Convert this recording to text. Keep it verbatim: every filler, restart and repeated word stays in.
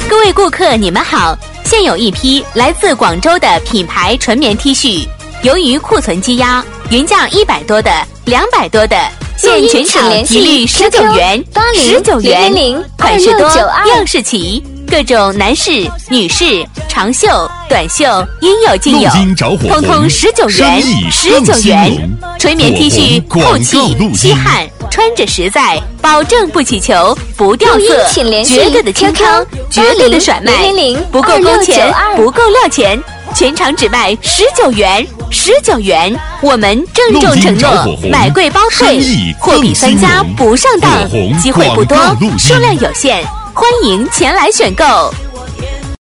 各位顾客，你们好！现有一批来自广州的品牌纯棉 T 恤，由于库存积压，原价一百多的、两百多的，现全场一律十九元，十九元，款式多，样式齐，各种男士、女士、长袖、短袖应有尽有，通通十九元，十九元。纯棉 T 恤透气、吸汗，穿着实在，保证不起球、不掉色，绝对的清康，绝对的甩卖，不够勾钱，不够料钱，全场只卖十九元，十九元。我们郑重承诺，买贵包退，货比三家不上当，机会不多，数量有限，欢迎前来选购。